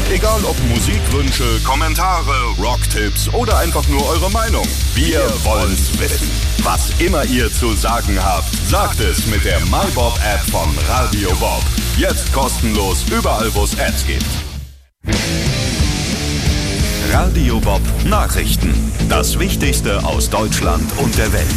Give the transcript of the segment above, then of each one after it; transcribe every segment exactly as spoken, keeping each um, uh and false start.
Egal ob Musikwünsche, Kommentare, Rocktipps oder einfach nur eure Meinung. Wir wollen's wissen. Was immer ihr zu sagen habt, sagt es mit der MyBob-App von Radio Bob. Jetzt kostenlos überall, wo es Apps gibt. Radio Bob Nachrichten. Das Wichtigste aus Deutschland und der Welt.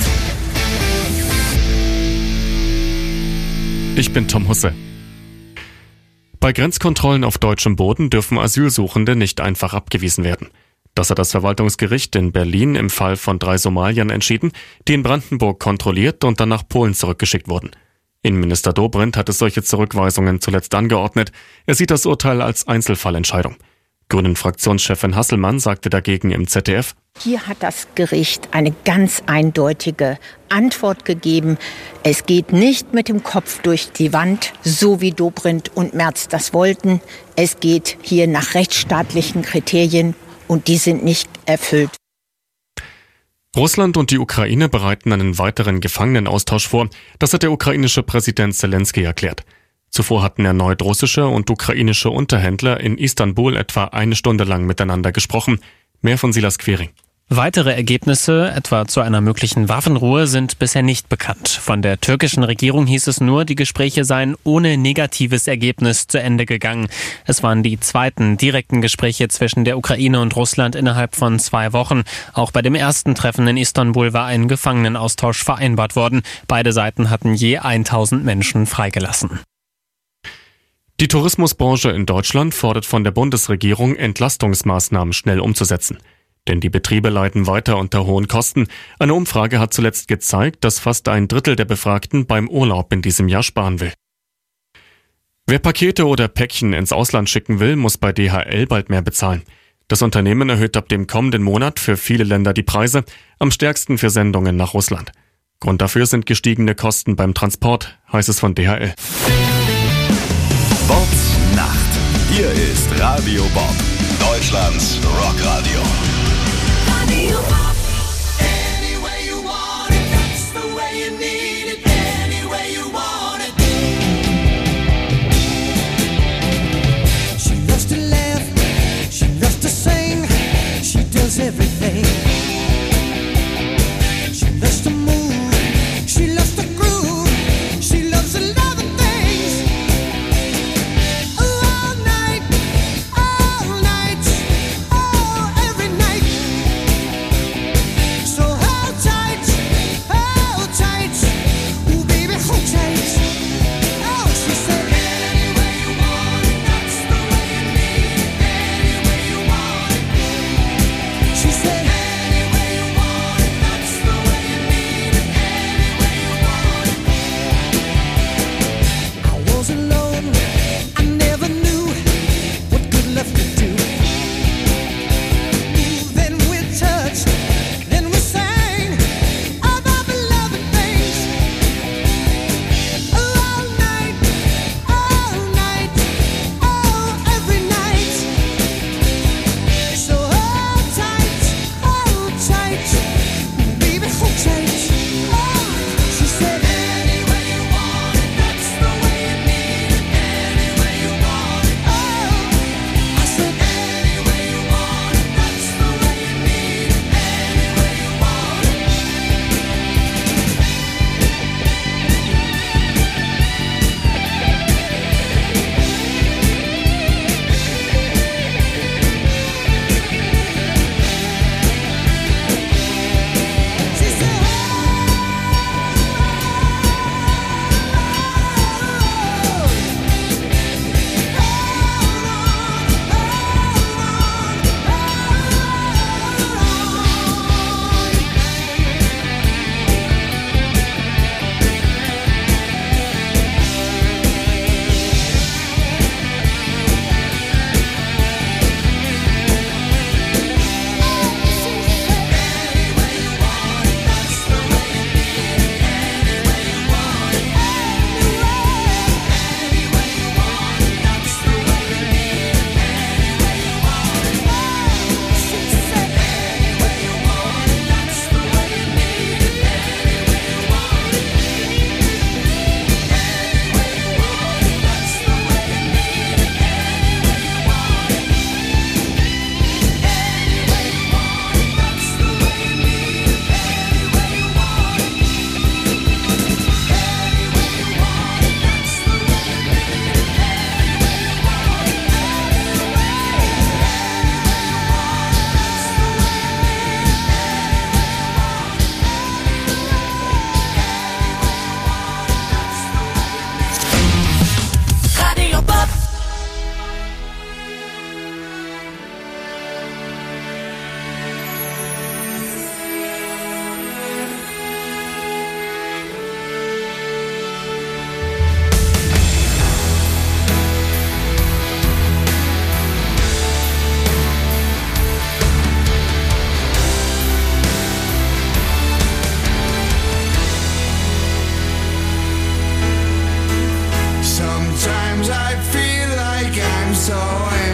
Ich bin Tom Husse. Bei Grenzkontrollen auf deutschem Boden dürfen Asylsuchende nicht einfach abgewiesen werden. Das hat das Verwaltungsgericht in Berlin im Fall von drei Somaliern entschieden, die in Brandenburg kontrolliert und dann nach Polen zurückgeschickt wurden. Innenminister Dobrindt hat es solche Zurückweisungen zuletzt angeordnet. Er sieht das Urteil als Einzelfallentscheidung. Grünen-Fraktionschefin Hasselmann sagte dagegen im Z D F: Hier hat das Gericht eine ganz eindeutige Antwort gegeben. Es geht nicht mit dem Kopf durch die Wand, so wie Dobrindt und Merz das wollten. Es geht hier nach rechtsstaatlichen Kriterien und die sind nicht erfüllt. Russland und die Ukraine bereiten einen weiteren Gefangenenaustausch vor. Das hat der ukrainische Präsident Zelensky erklärt. Zuvor hatten erneut russische und ukrainische Unterhändler in Istanbul etwa eine Stunde lang miteinander gesprochen. Mehr von Silas Quering. Weitere Ergebnisse, etwa zu einer möglichen Waffenruhe, sind bisher nicht bekannt. Von der türkischen Regierung hieß es nur, die Gespräche seien ohne negatives Ergebnis zu Ende gegangen. Es waren die zweiten direkten Gespräche zwischen der Ukraine und Russland innerhalb von zwei Wochen. Auch bei dem ersten Treffen in Istanbul war ein Gefangenenaustausch vereinbart worden. Beide Seiten hatten je tausend Menschen freigelassen. Die Tourismusbranche in Deutschland fordert von der Bundesregierung, Entlastungsmaßnahmen schnell umzusetzen. Denn die Betriebe leiden weiter unter hohen Kosten. Eine Umfrage hat zuletzt gezeigt, dass fast ein Drittel der Befragten beim Urlaub in diesem Jahr sparen will. Wer Pakete oder Päckchen ins Ausland schicken will, muss bei D H L bald mehr bezahlen. Das Unternehmen erhöht ab dem kommenden Monat für viele Länder die Preise, am stärksten für Sendungen nach Russland. Grund dafür sind gestiegene Kosten beim Transport, heißt es von D H L. Bobs Nacht. Hier ist Radio Bob, Deutschlands Rockradio. Radio Bob. Any way you want it, that's the way you need it. Any way you want it. She loves to laugh, she loves to sing, she does everything. She loves to move, she loves to groove, she loves a lot of things. All night, all night, oh, every night. So hold tight, hold tight.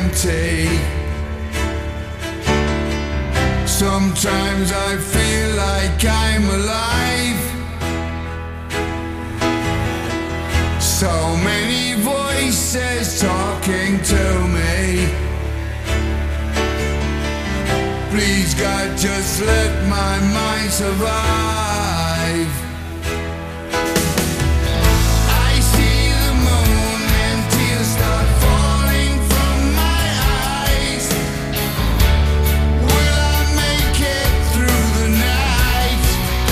empty. Sometimes I feel like I'm alive. So many voices talking to me. Please God, just let my mind survive. I see the moon and tears start falling from my eyes. Will I make it through the night?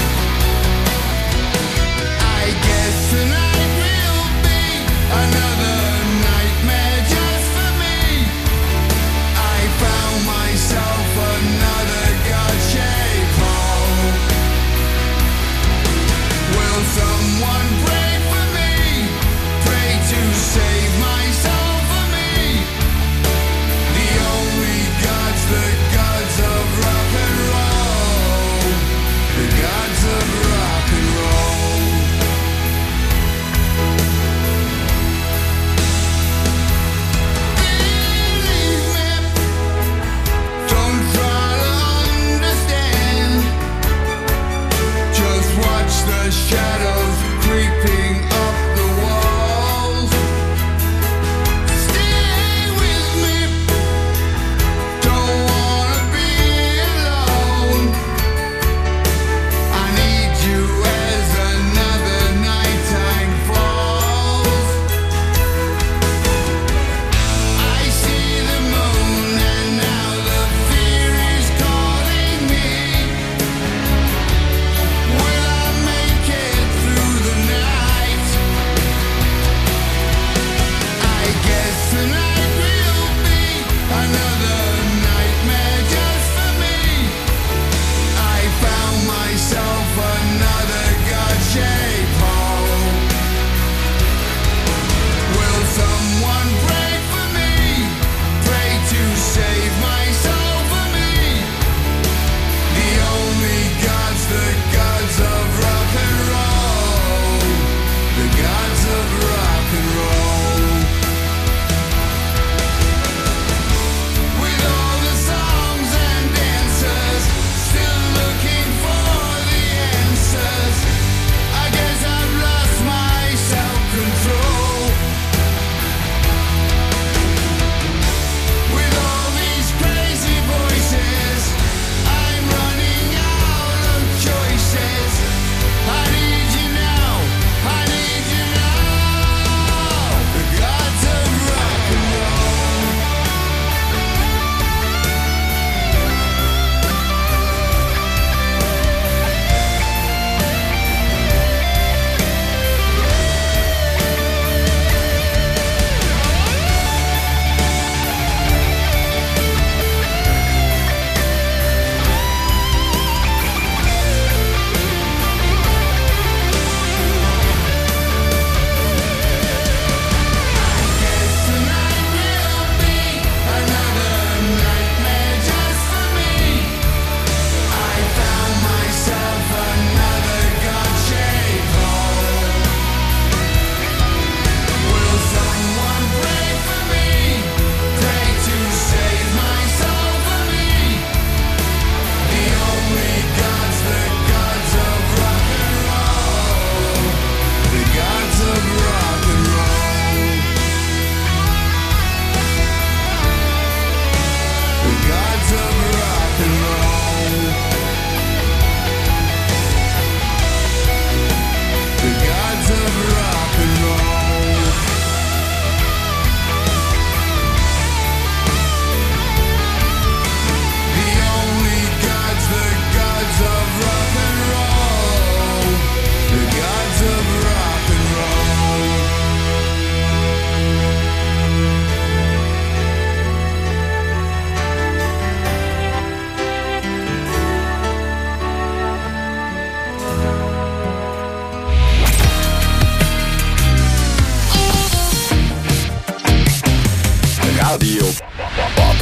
I guess tonight will be another nightmare just for me. I found myself another God-shaped hole. Will someone pray for me? Pray to save my soul for me. The only gods, the gods of rock and roll. The gods of rock and roll. Believe me, don't try to understand. Just watch the shadows creeping up the walls. Stay with me, don't wanna be alone. I need you as another nighttime falls. I see the moon and now the fear is calling me. Will I make it through the night? I guess tonight will be another nightmare just for me. I found myself another God-shaped hole. Will someone pray for me? Pray to save my soul for me. The only gods, the gods of rock and roll. The gods of rock and roll. With all the songs and dancers, still looking for the answers. I guess I've lost my self-control. With all these crazy voices, I'm running out of choices. I need you now, I need you now. The gods of rock and roll. Guess tonight will be another nightmare just for me. I found myself another God-shaped hole. Will someone pray for me? Pray to save my soul for me. The only gods, the gods of rock and roll. The gods of rock and roll. The gods of rock and roll. The gods of rock and roll. The only gods, the gods of rock and roll. The gods of rock and roll. Radio Bob.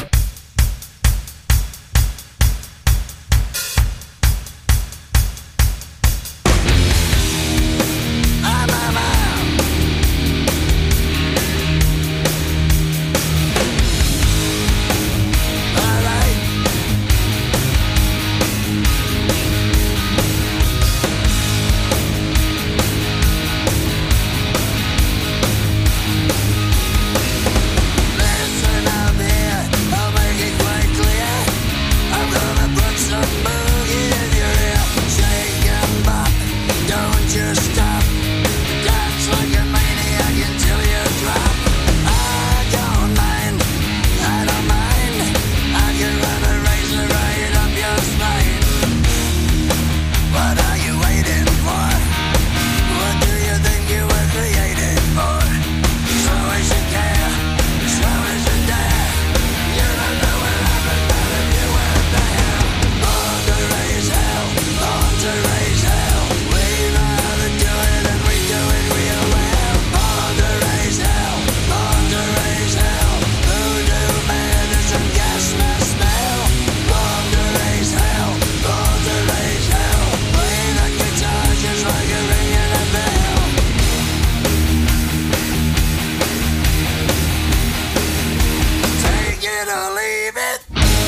it or leave it.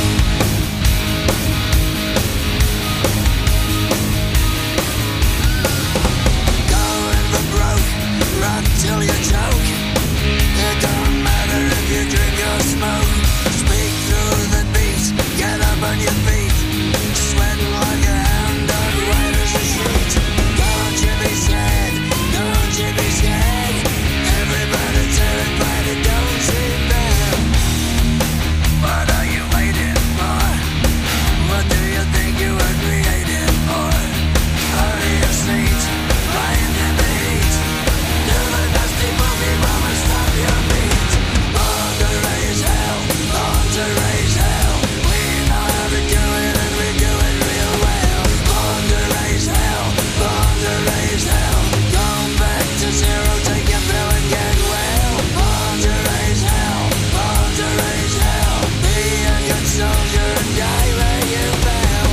Going for broke, rock till you choke. It don't matter if you drink or smoke. Speak through the beat, get up on your feet. Sweating like a hound on white as a sheet. Don't you be sad, don't you be scared. Everybody terrified and don't seem bad. What are you waiting for? What do you think you were created for? Hurry your seat, lying in the heat. Do the dusty boogie mama stop your beat. Born to raise hell, born to raise hell. We know how to do it and we do it real well. Born to raise hell, born to raise hell. Going back to zero, take your pill and get well. Born to raise hell, born to raise hell. Be a good soldier and die where you fell.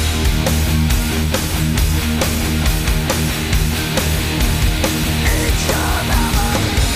It's your mama.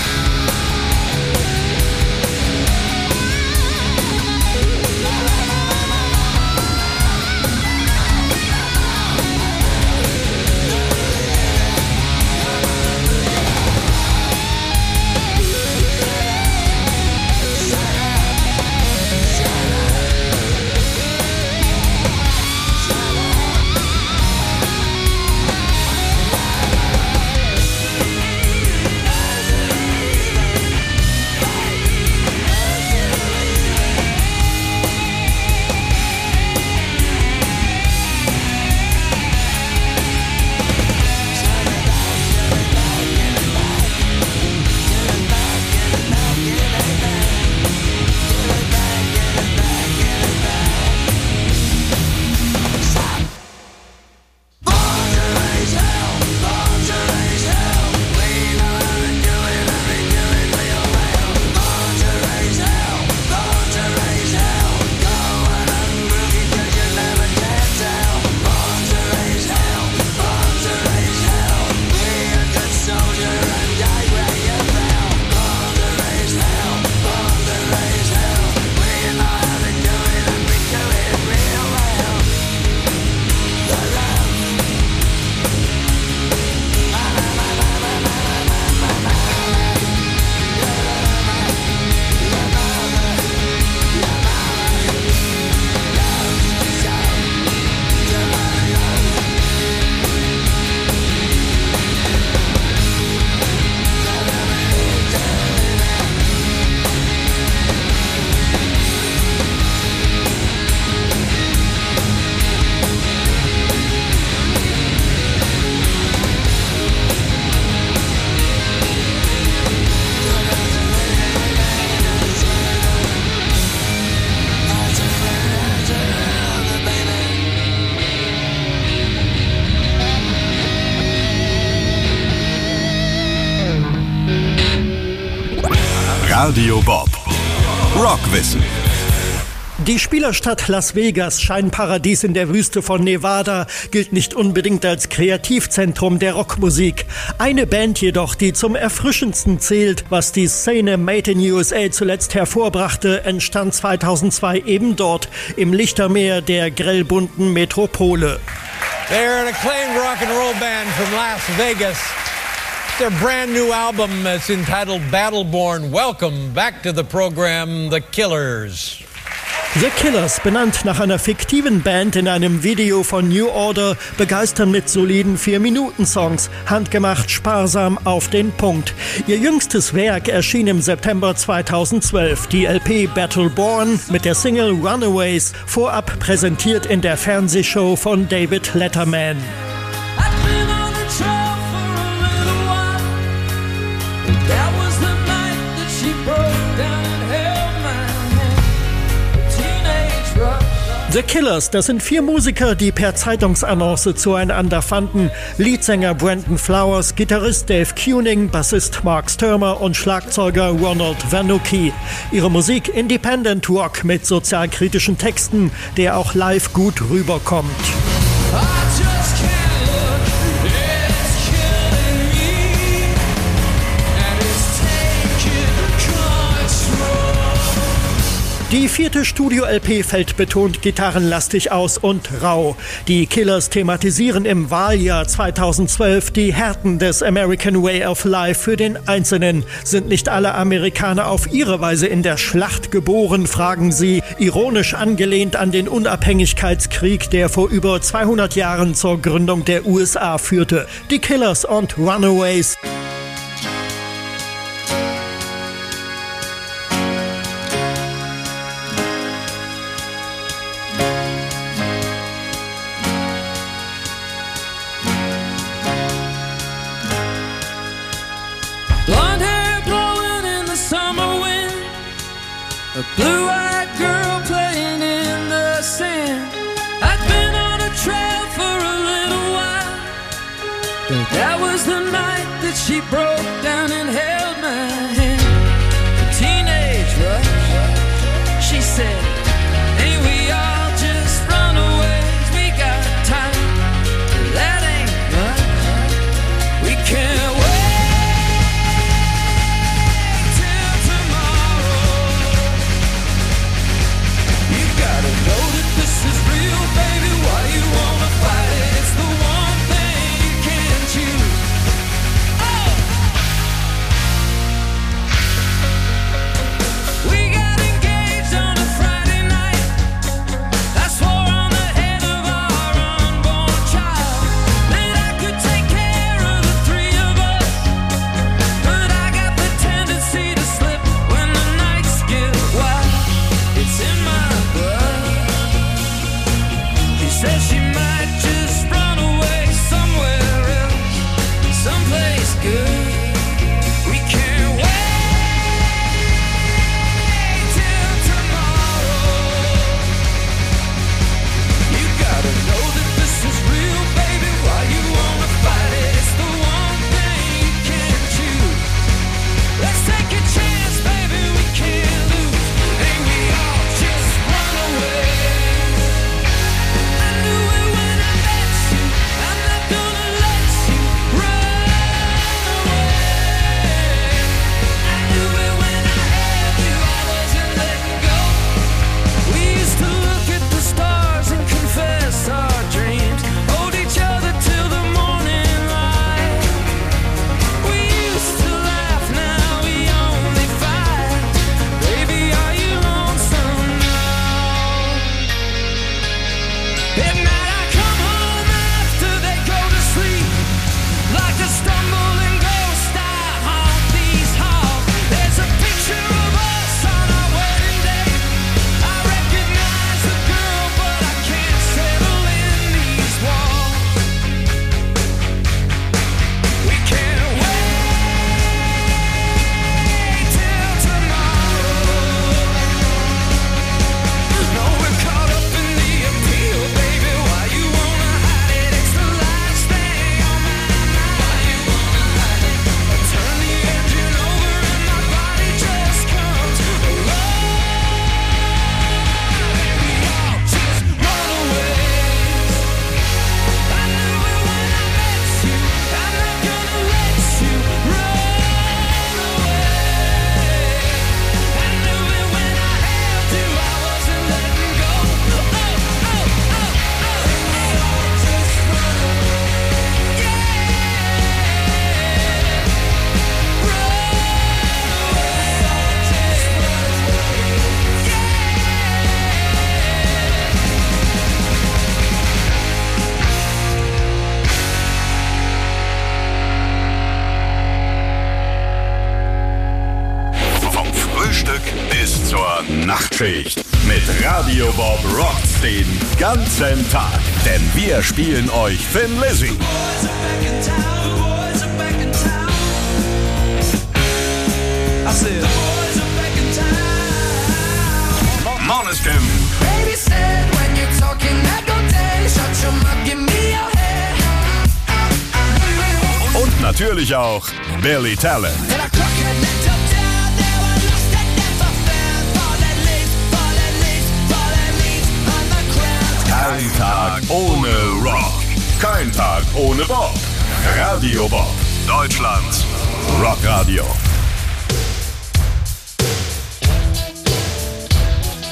Radio Bob. Rockwissen. Die Spielerstadt Las Vegas, Scheinparadies in der Wüste von Nevada, gilt nicht unbedingt als Kreativzentrum der Rockmusik. Eine Band jedoch, die zum erfrischendsten zählt, was die Szene Made in U S A zuletzt hervorbrachte, entstand zweitausendzwei eben dort, im Lichtermeer der grellbunten Metropole. They're an acclaimed rock and roll band from Las Vegas. Their brand new album is entitled Battleborn. Welcome back to the program, The Killers. The Killers, benannt nach einer fiktiven Band in einem Video von New Order, begeistern mit soliden vier-Minuten-Songs, handgemacht, sparsam, auf den Punkt. Ihr jüngstes Werk erschien im September zweitausendzwölf, die L P Battleborn mit der Single Runaways, vorab präsentiert in der Fernsehshow von David Letterman. The Killers, das sind vier Musiker, die per Zeitungsannonce zueinander fanden. Leadsänger Brandon Flowers, Gitarrist Dave Kuning, Bassist Mark Sturmer und Schlagzeuger Ronald Vanucci. Ihre Musik Independent Rock mit sozialkritischen Texten, der auch live gut rüberkommt. Die vierte Studio-L P fällt betont gitarrenlastig aus und rau. Die Killers thematisieren im Wahljahr zweitausendzwölf die Härten des American Way of Life für den Einzelnen. Sind nicht alle Amerikaner auf ihre Weise in der Schlacht geboren, fragen sie, ironisch angelehnt an den Unabhängigkeitskrieg, der vor über zweihundert Jahren zur Gründung der U S A führte. Die Killers und Runaways. Blonde hair blowing in the summer wind, a blue-eyed girl playing in the sand. I'd been on a trail for a little while, but that was the night that she broke down and held my hand. A teenage rush, she said, ain't we all just runaways? We got time, but that ain't much. We can't wait. Bis zur Nachtschicht. Mit Radio Bob rockt's den ganzen Tag. Denn wir spielen euch Thin Lizzy, Måneskin und natürlich auch Billy Talent. Kein Tag ohne Rock. Kein Tag ohne Bob. Radio Bob. Deutschlands Rockradio.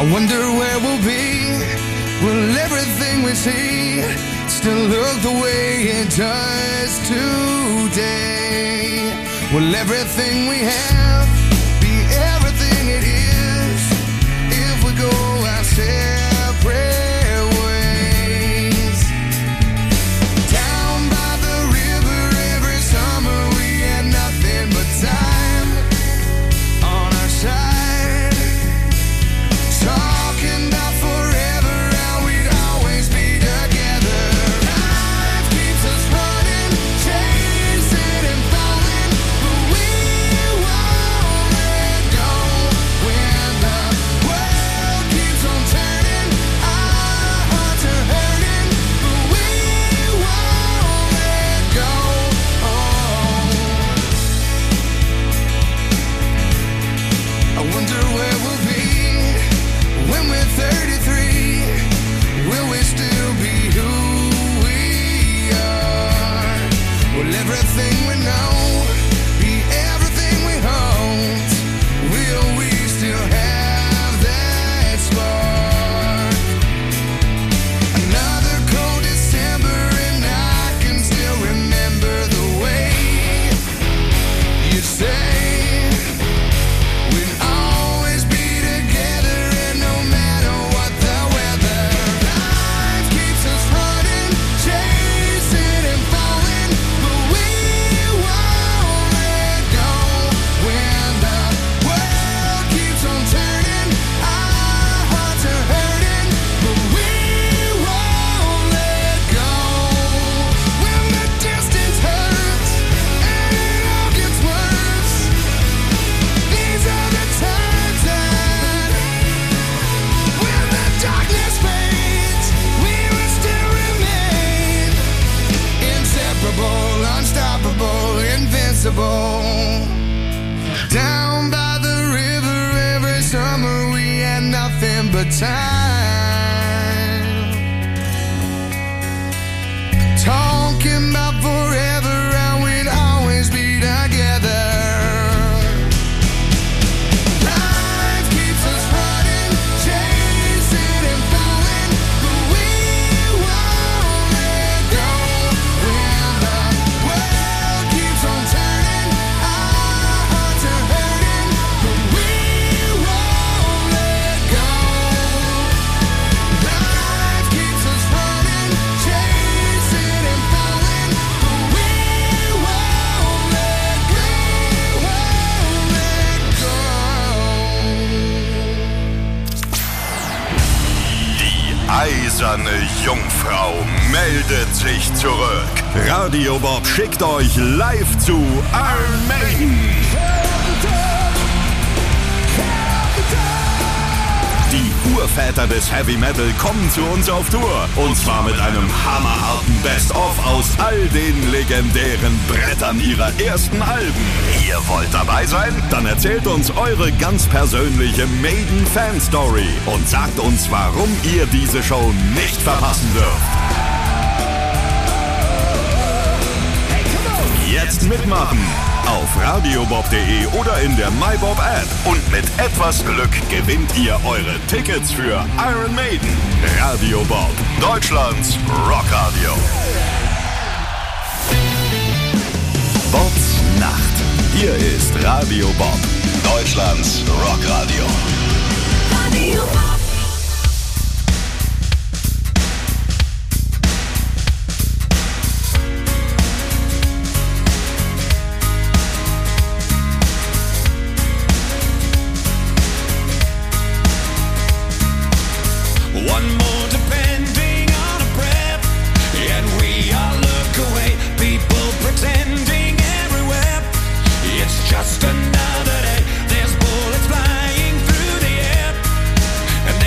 I wonder where we'll be. Will everything we see still look the way it does today? Will everything we have be everything it is if we go our separate ways? Down by the river every summer we had nothing but time on our side, talking about forever, how we'd always be together. Life keeps us running, chasing and falling, but we won't let go. When the world keeps on turning, our hearts are hurting, but we won't let go. I wonder where we'll be when we're thirty-three. Will we still be who we are? Will everything we know be everything we hold? Will we still have that spark? Another cold December and I can still remember the way you say we'd always be together, and no matter what the weather, life keeps us running, chasing and falling, but we won't let go. When the world keeps on turning, our hearts are hurting, but we won't let go. When the distance hurts and it all gets worse, these are the times that when the darkness fades, we will still remain inseparable, unstoppable, invincible. Down by the river every summer we had nothing but time, talking about forever, how we'd always be together. Life keeps us running, chasing and falling, but we won't let go. When the world keeps on turning, our hearts are hurting, but we won't let go. Life keeps us running, chasing and falling, but we won't let go. Won't let go. Die eiserne Jungfrau meldet sich zurück. Radio Bob schickt euch live zu Iron Maiden. Die Urväter des Heavy Metal kommen zu uns auf Tour. Und zwar mit einem hammerharten Best-of aus all den legendären Brettern ihrer ersten Alben. Ihr wollt dabei sein? Dann erzählt uns eure ganz persönliche Maiden-Fan-Story und sagt uns, warum ihr diese Show nicht verpassen dürft. Jetzt mitmachen! Auf radiobob punkt de oder in der MyBob-App. Und mit etwas Glück gewinnt ihr eure Tickets für Iron Maiden. Radio Bob, Deutschlands Rockradio. Bobs Nacht. Hier ist Radio Bob, Deutschlands Rockradio. Radio Bob. One more depending on a breath, and we all look away. People pretending everywhere. It's just another day. There's bullets flying through the air, and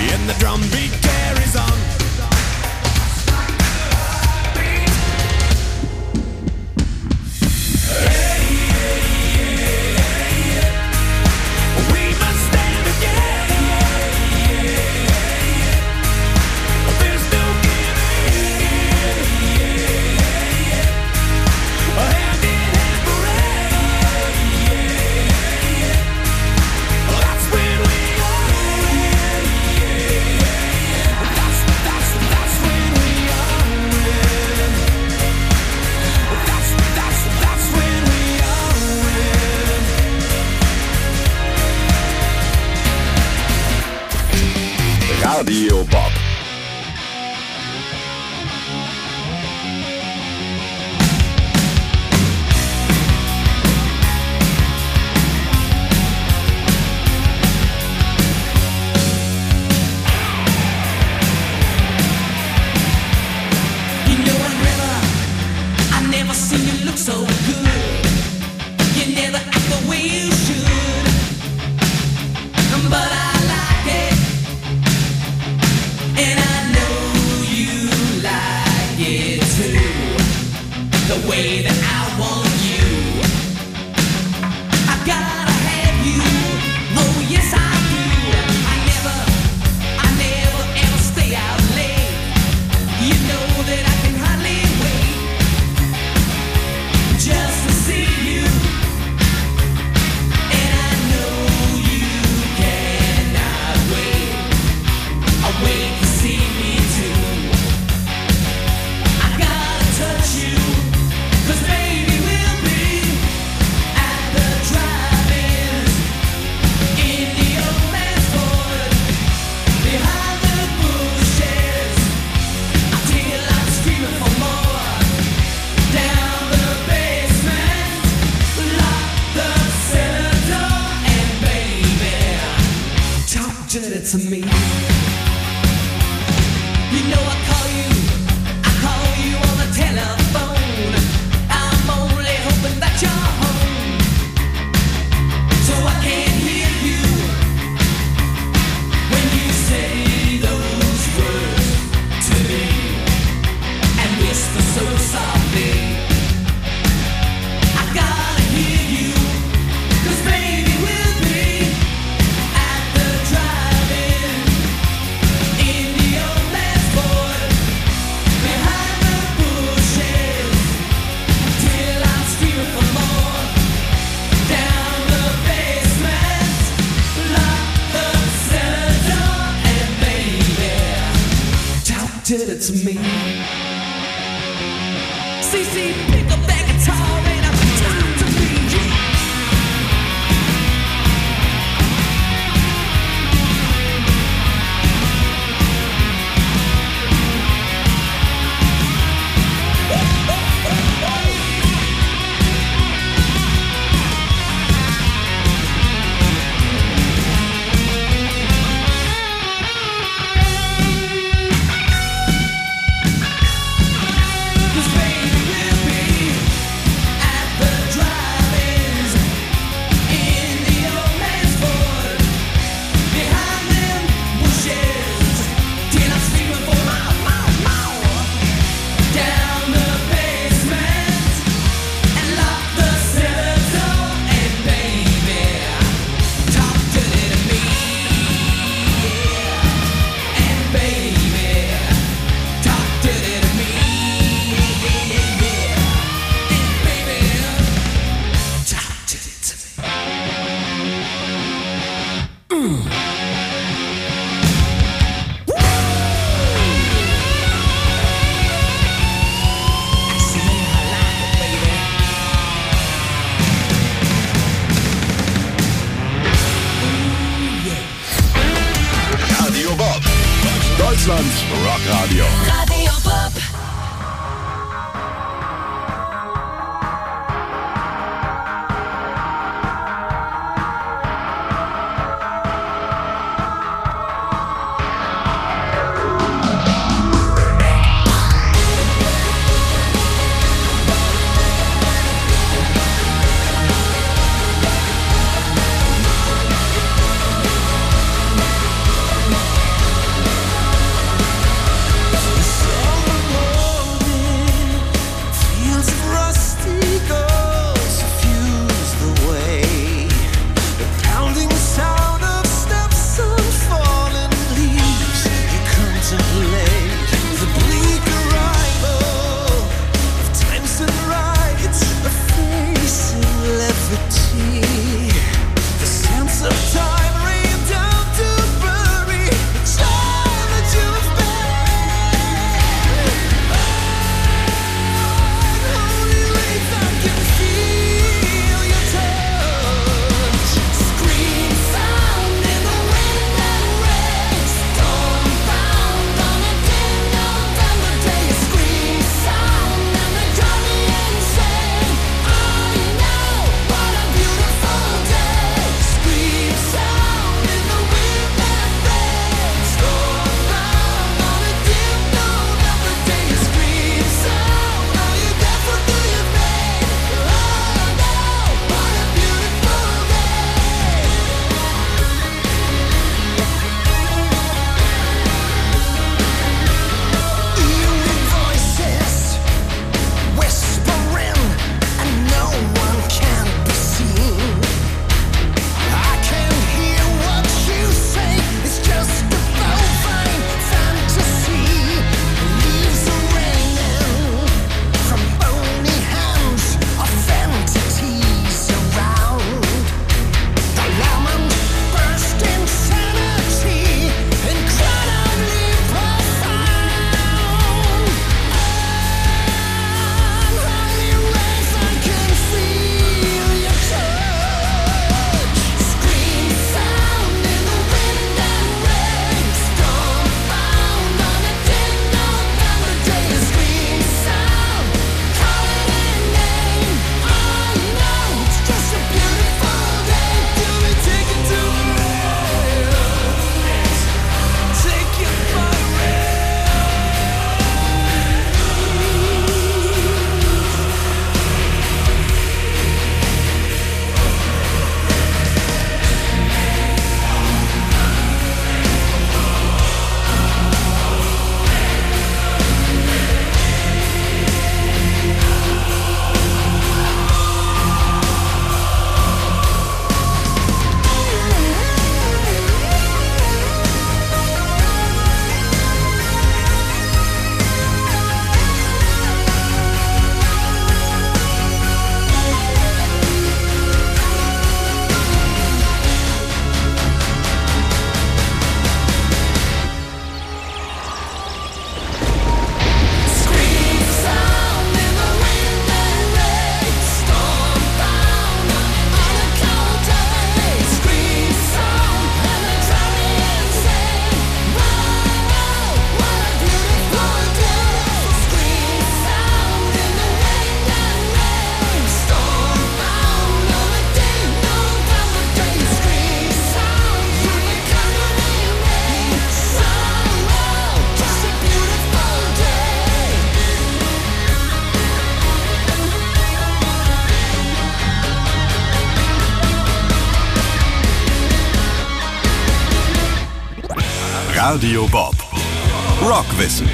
and the drum beat carries on. We must stand together. There's no giving in. Hand in hand forever. That's when we are. That's that's that's when we are. That's that's that's when we are. Radio Bob. You know what, River? I never seen you look so good. You never act the way you should. But I like it. And I know you like it too. The way that I want you. I gotta have you. Oh yes I do. I never, I never ever stay out late. You know that I can hardly wait just to see you. And I know you cannot wait. I wait to see me too. I gotta touch you, 'cause baby we'll be at the drive-ins in the old man's Ford, behind the bushes, until I'm screaming for more. Down the basement, lock the cellar door, and baby, talk dirty to me. You know I call you, I call you on the telephone. I'm only hoping that you're home, so I can hear you when you say those words to me, and whisper so softly. I gotta hear you, 'cause baby we'll be at the drive-in in the old man's Ford, behind the bushes, till I'm screaming for more. Down the basement, lock the cellar door, and baby, talk dirty to me. C C, pick up that guitar and I'm talk to me. Cause baby we'll be at the drive-ins in the old man's Ford, behind them bushes, till I'm screaming for more, more, more. Down the basement and lock the cellar door, and baby, talk dirty to me, yeah. And baby, talk dirty to me, yeah, yeah, yeah. And baby, talk dirty to me. I see I like it, baby. Radio Bob. Deutschlands Rockradio. Radio Bob. Radio Bob. Rockwissen.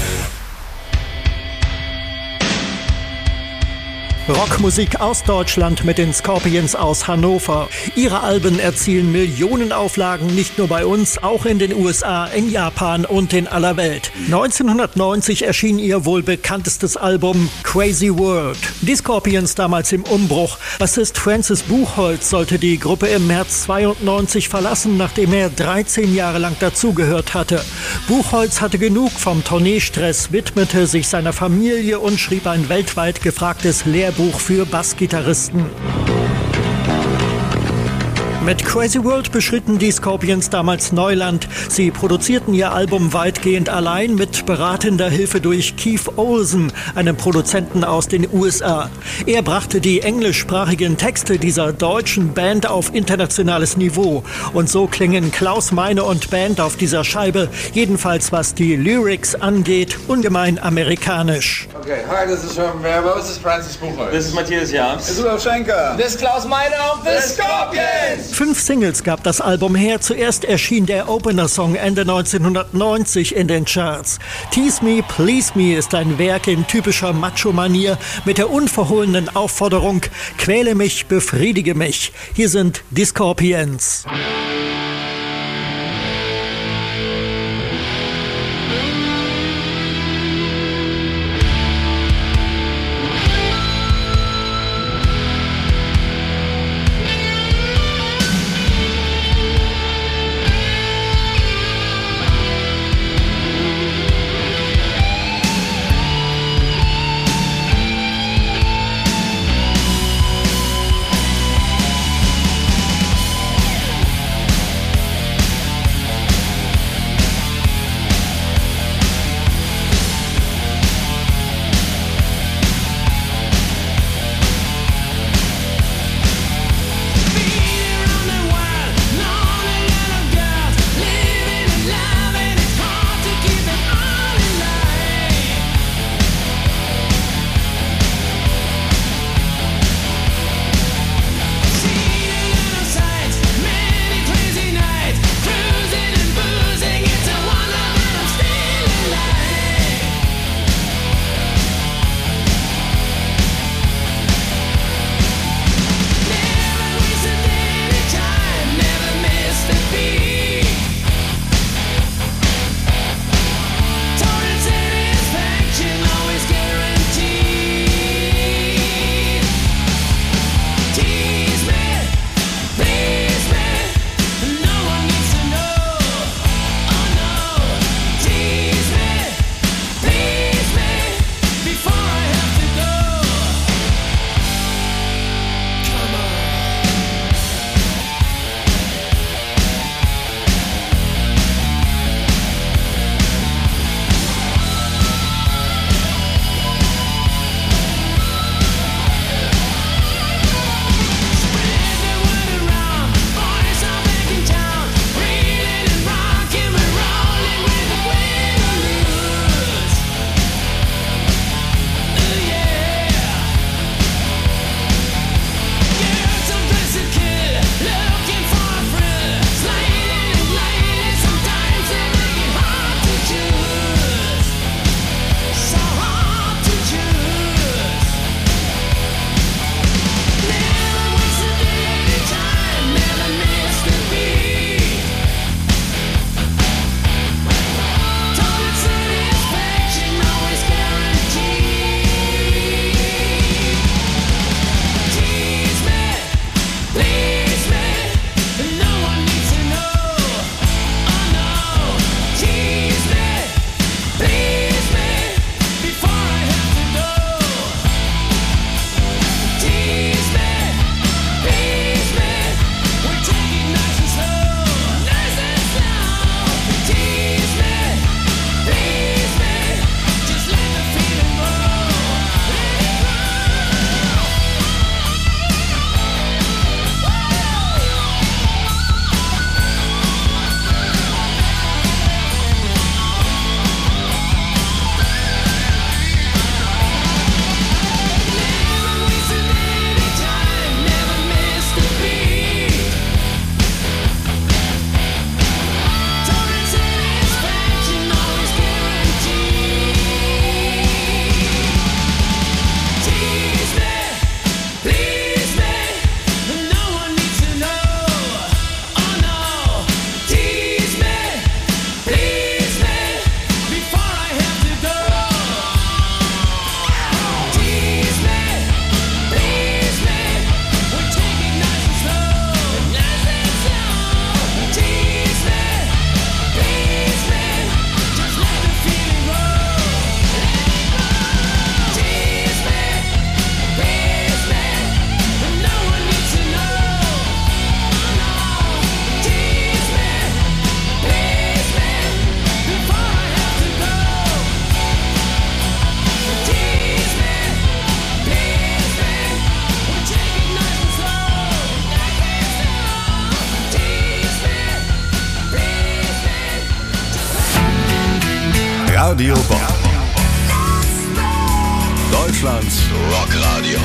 Rockmusik aus Deutschland mit den Scorpions aus Hannover. Ihre Alben erzielen Millionenauflagen, nicht nur bei uns, auch in den U S A, in Japan und in aller Welt. neunzehnhundertneunzig erschien ihr wohl bekanntestes Album Crazy World. Die Scorpions damals im Umbruch. Bassist Francis Buchholz sollte die Gruppe im März zweiundneunzig verlassen, nachdem er dreizehn Jahre lang dazugehört hatte. Buchholz hatte genug vom Tourneestress, widmete sich seiner Familie und schrieb ein weltweit gefragtes Lehrbuch für Bassgitarristen. Mit Crazy World beschritten die Scorpions damals Neuland. Sie produzierten ihr Album weitgehend allein mit beratender Hilfe durch Keith Olsen, einem Produzenten aus den U S A. Er brachte die englischsprachigen Texte dieser deutschen Band auf internationales Niveau. Und so klingen Klaus Meine und Band auf dieser Scheibe, jedenfalls was die Lyrics angeht, ungemein amerikanisch. Okay, hi, this is Herman Verbo, this is Francis Buchholz. This is Matthias Jams. This is Rudolf Schenker. This is Klaus Meine of the Scorpions. Fünf Singles gab das Album her. Zuerst erschien der Opener-Song Ende neunzehnhundertneunzig in den Charts. Tease Me, Please Me ist ein Werk in typischer Macho-Manier mit der unverhohlenen Aufforderung: Quäle mich, befriedige mich. Hier sind die Scorpions. Radio Bob. Deutschlands Rockradio.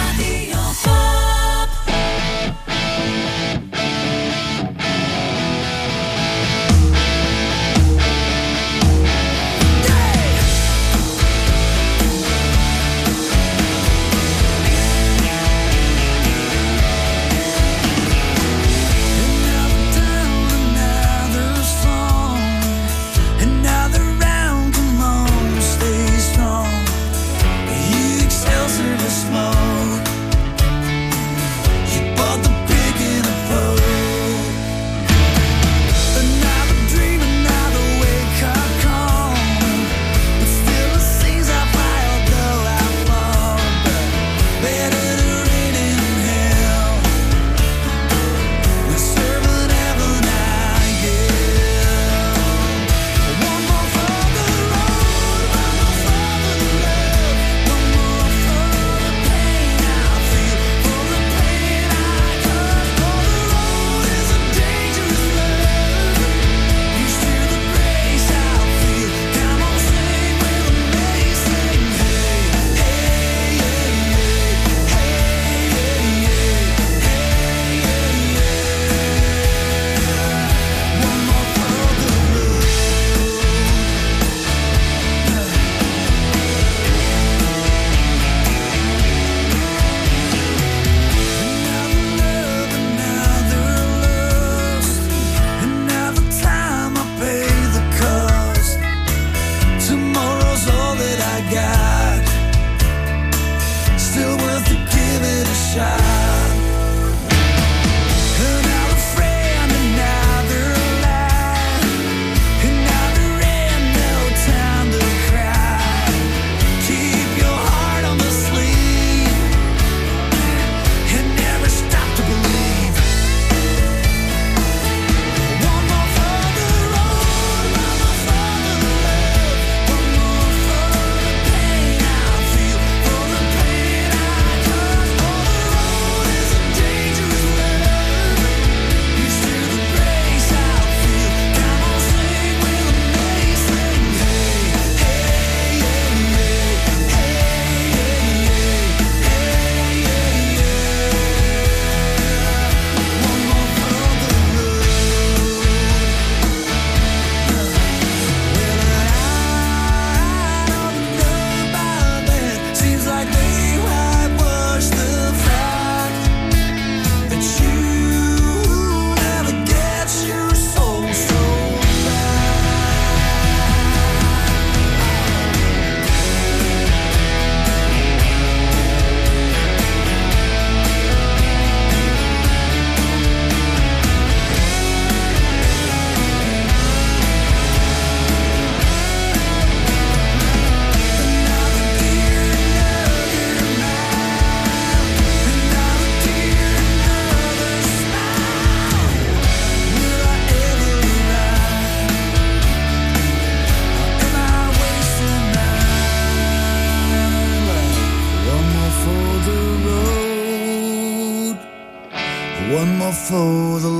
One more for the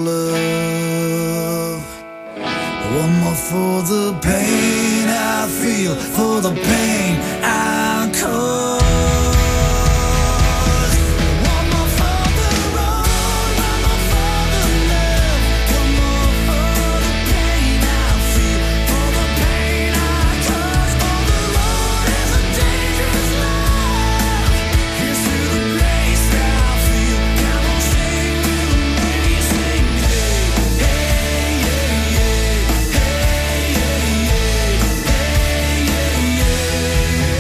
love, one more for the pain I feel, for the pain I cause. One more for the road, one more for the love, one more for the pain I feel, for the pain I cause. For the road is a dangerous love. Here's to the grace I feel. Come on, sing with me, sing, hey, hey, yeah, yeah, hey, yeah, yeah, hey, yeah, yeah.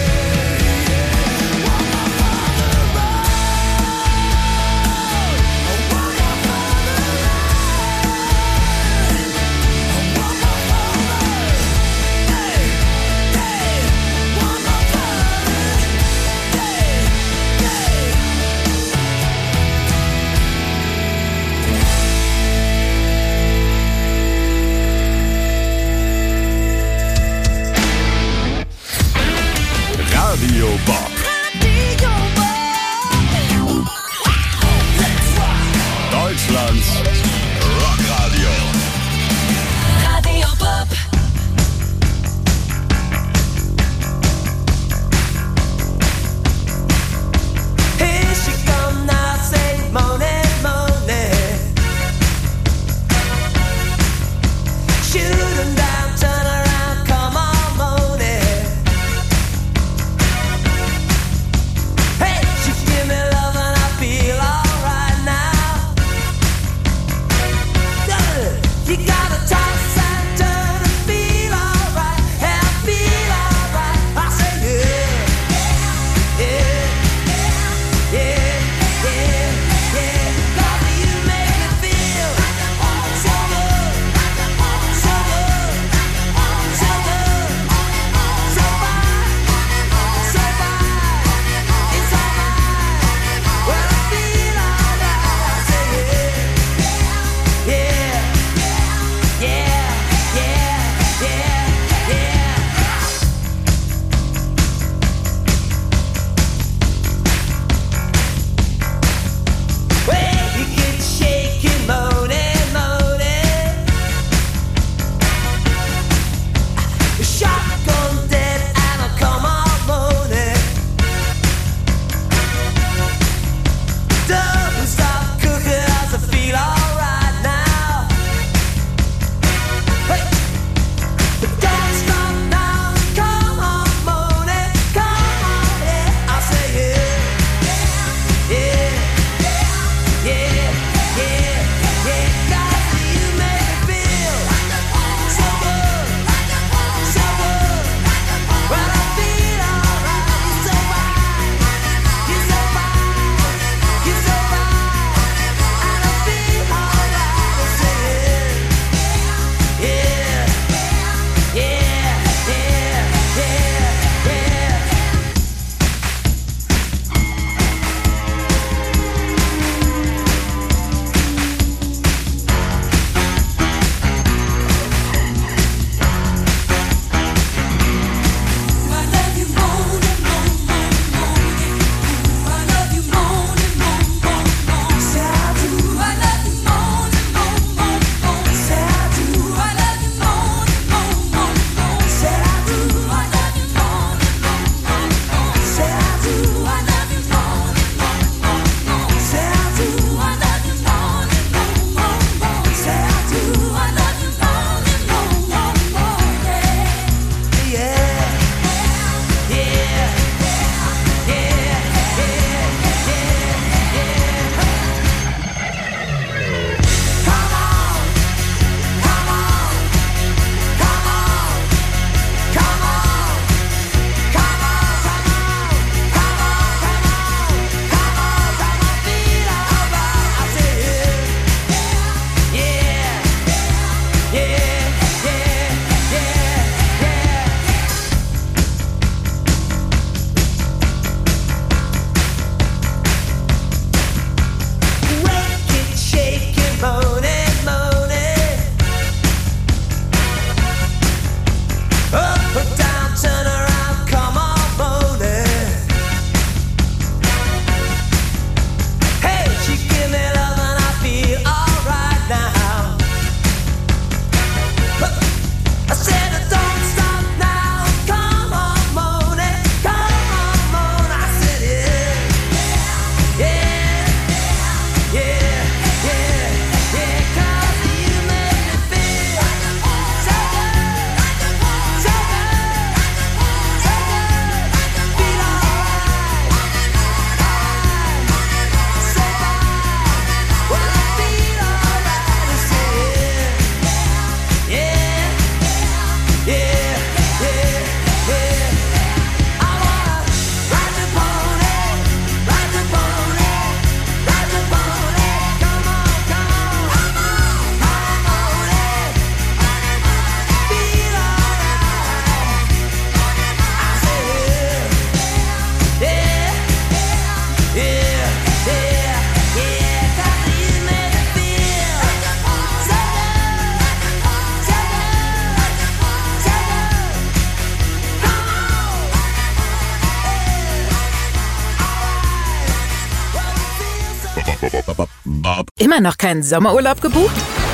Immer noch keinen Sommerurlaub gebucht?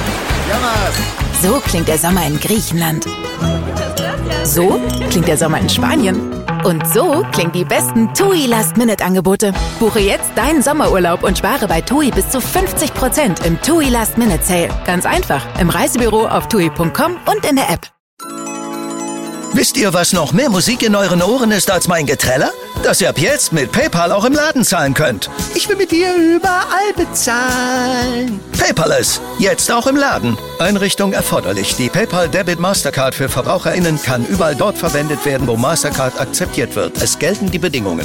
So klingt der Sommer in Griechenland. So klingt der Sommer in Spanien. Und so klingen die besten TUI Last-Minute-Angebote. Buche jetzt deinen Sommerurlaub und spare bei TUI bis zu fünfzig Prozent im TUI Last-Minute-Sale. Ganz einfach, im Reisebüro auf tui punkt com und in der App. Wisst ihr, was noch mehr Musik in euren Ohren ist als mein Geträller? Dass ihr ab jetzt mit PayPal auch im Laden zahlen könnt. Ich will mit dir überall bezahlen. Paperless, jetzt auch im Laden. Einrichtung erforderlich. Die PayPal Debit Mastercard für VerbraucherInnen kann überall dort verwendet werden, wo Mastercard akzeptiert wird. Es gelten die Bedingungen.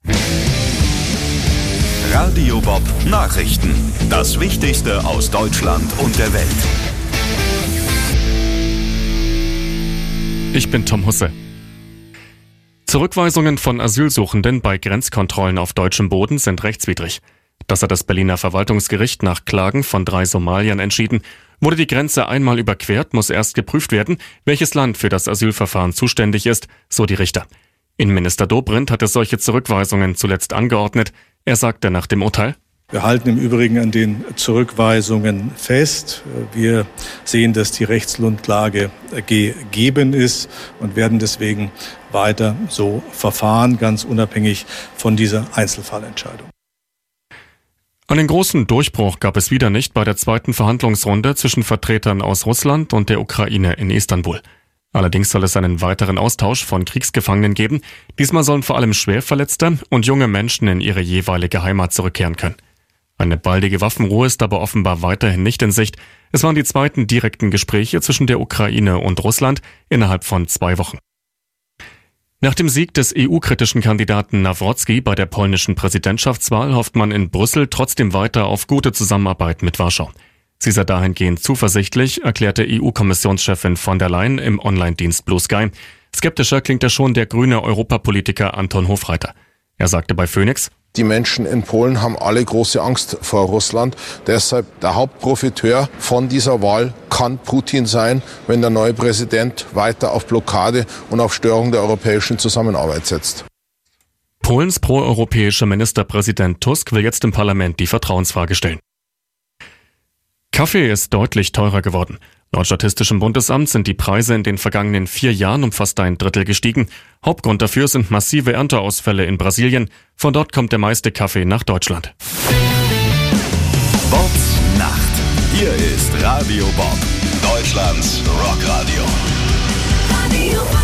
Radio Bob Nachrichten. Das Wichtigste aus Deutschland und der Welt. Ich bin Tom Husse. Zurückweisungen von Asylsuchenden bei Grenzkontrollen auf deutschem Boden sind rechtswidrig. Das hat das Berliner Verwaltungsgericht nach Klagen von drei Somaliern entschieden. Wurde die Grenze einmal überquert, muss erst geprüft werden, welches Land für das Asylverfahren zuständig ist, so die Richter. Innenminister Dobrindt hatte solche Zurückweisungen zuletzt angeordnet. Er sagte nach dem Urteil: Wir halten im Übrigen an den Zurückweisungen fest. Wir sehen, dass die Rechtsgrundlage gegeben ist und werden deswegen weiter so verfahren, ganz unabhängig von dieser Einzelfallentscheidung. Einen großen Durchbruch gab es wieder nicht bei der zweiten Verhandlungsrunde zwischen Vertretern aus Russland und der Ukraine in Istanbul. Allerdings soll es einen weiteren Austausch von Kriegsgefangenen geben. Diesmal sollen vor allem Schwerverletzte und junge Menschen in ihre jeweilige Heimat zurückkehren können. Eine baldige Waffenruhe ist aber offenbar weiterhin nicht in Sicht. Es waren die zweiten direkten Gespräche zwischen der Ukraine und Russland innerhalb von zwei Wochen. Nach dem Sieg des E U-kritischen Kandidaten Nawrocki bei der polnischen Präsidentschaftswahl hofft man in Brüssel trotzdem weiter auf gute Zusammenarbeit mit Warschau. Sie sei dahingehend zuversichtlich, erklärte E U-Kommissionschefin von der Leyen im Online-Dienst Blue Sky. Skeptischer klingt ja schon der grüne Europapolitiker Anton Hofreiter. Er sagte bei Phoenix: Die Menschen in Polen haben alle große Angst vor Russland. Deshalb der Hauptprofiteur von dieser Wahl kann Putin sein, wenn der neue Präsident weiter auf Blockade und auf Störung der europäischen Zusammenarbeit setzt. Polens proeuropäischer Ministerpräsident Tusk will jetzt im Parlament die Vertrauensfrage stellen. Kaffee ist deutlich teurer geworden. Laut Statistischem Bundesamt sind die Preise in den vergangenen vier Jahren um fast ein Drittel gestiegen. Hauptgrund dafür sind massive Ernteausfälle in Brasilien. Von dort kommt der meiste Kaffee nach Deutschland. Bobs Nacht. Hier ist Radio Bob, Deutschlands Rockradio. Radio Bob.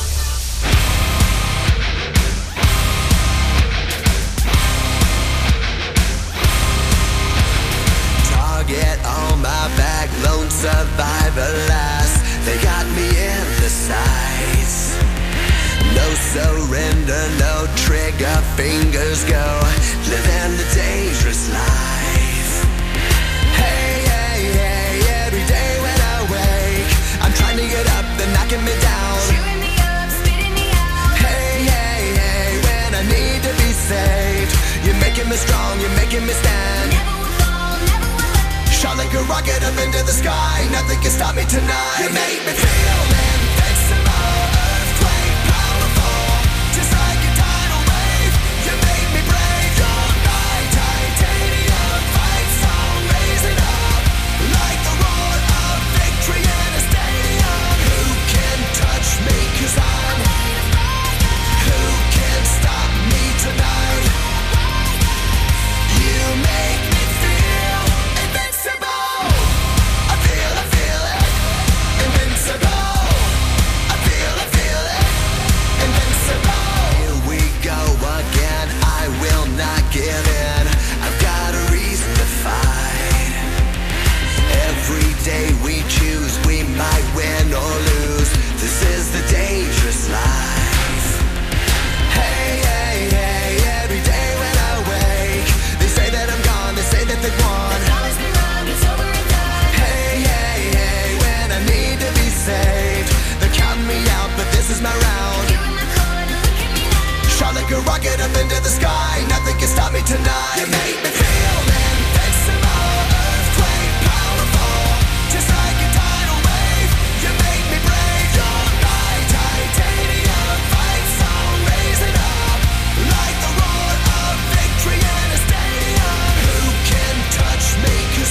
Target on my back, lone survivor last. They got me in the sights. No surrender, no trigger, fingers go. Living the dangerous life. Hey, hey, hey, every day when I wake, I'm trying to get up, they're knocking me down. Chewing me up, spitting me out. Hey, hey, hey, when I need to be saved, you're making me strong, you're making me stand. Never will fall, never will end. Shot like a rocket up into the sky, nothing can stop me tonight. You make me feel invincible, earthquake powerful, just like a tidal wave. You make me brave, young knight, titanium, fight song, raise it up, like the roar of victory in a stadium. Who can touch me, 'cause I'm, who can stop me tonight? You make me feel invincible. I feel, I feel it, invincible. I feel, I feel it, invincible. Here we go again, I will not give in. I've got a reason to fight. Every day we choose, we might win or lose. This is the dangerous life. Hey, hey, hey, every day when I wake, they say that I'm gone, they say that they won. It's always been wrong, it's over and done. Hey, hey, hey, when I need to be saved, they're counting me out, but this is my round. You in the corner, look at me now. Shot like a rocket up into the sky, nothing can stop me tonight. You make me feel invincible, earthquake powerful, just like a tidal wave. You make me brave, young knight, titanium, fight song, raise it up, like the roar of victory in a stadium. Who can touch me, 'cause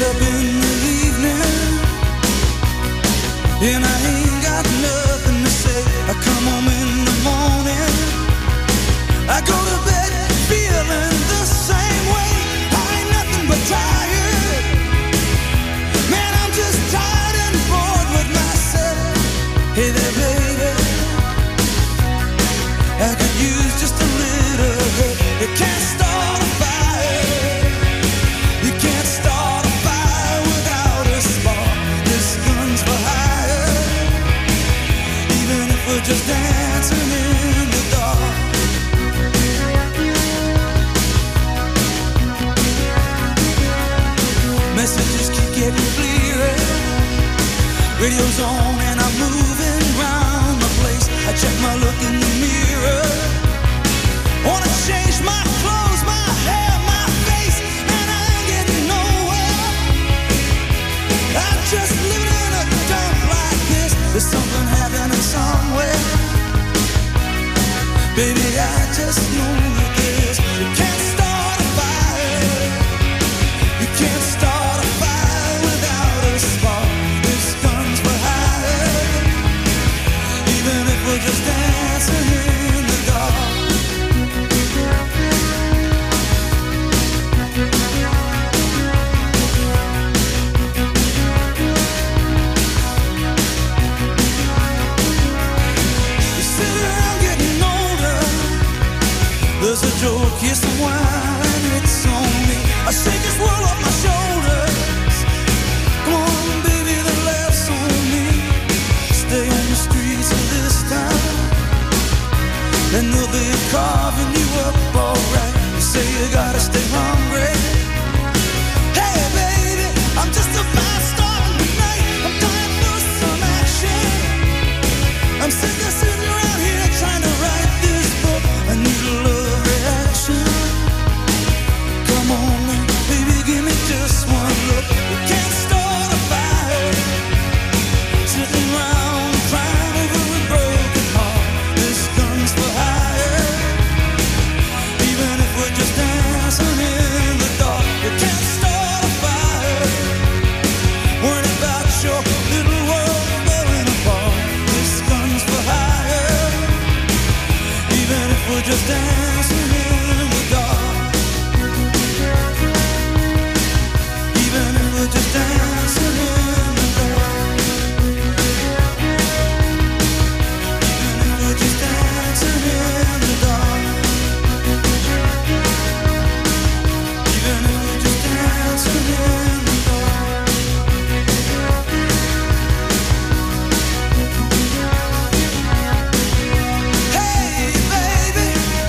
get up in the evening and I ain't got nothing to say. I come home in the morning, I go to bed feeling the same way. I ain't nothing but tired. Man, I'm just tired and bored with myself. Hey there, baby, I could use just a little help. You can't start a fire. You can't start a fire without a spark. This gun's for hire. Even if we're just dancing in the dark. Messages keep getting clearer. Radio's on and I'm moving round the place. I check my look in the mirror. Wanna change my clothes, my hair, my face, and I ain't getting nowhere. I'm just living in a dump like this. There's something happening somewhere. Baby, I just know that this. You can't start a fire. You can't start a fire without a spark. This gun's for hire. Even if we're just dancing in the dark. You sit around getting older. There's a joke, here's some wine, it's on me. I shake this world off my shoulders. Come on, baby, the laughs on me. Stay on the streets of this town, and they'll be carving you up alright. You say you gotta stay hungry. Hey, baby, I'm just a fast star tonight. I'm dying for some action. I'm sick of sitting around here trying to write this book. I need a love reaction. Come on now, baby, give me just one look. You can't start a fire sitting around crying over a broken heart. This gun's for hire. Even if we're just dancing in the dark, you can't start a fire. Worrying about your little world falling apart. This gun's for hire. Even if we're just dancing in the dark. Even if we're just dancing in the dark. Even if we're just dancing in the dark. Even if we're just dancing in the dark. Hey, baby.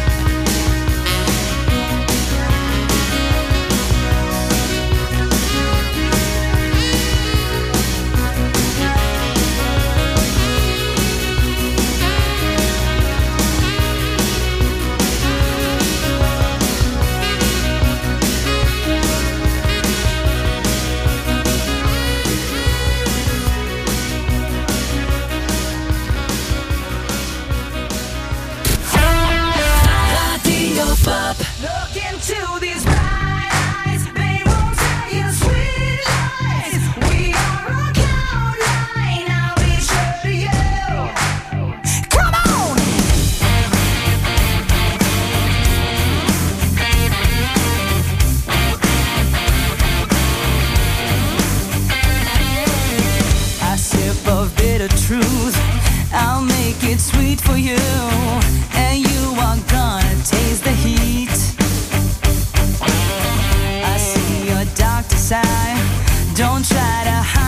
Radio Bob. Look into these bright eyes. They won't tell you sweet lies. We are a cloud line. I'll be sure to you. Come on! A sip of bitter truth, I'll make it sweet for you, and you are gonna taste the heat. I see your darker side, don't try to hide.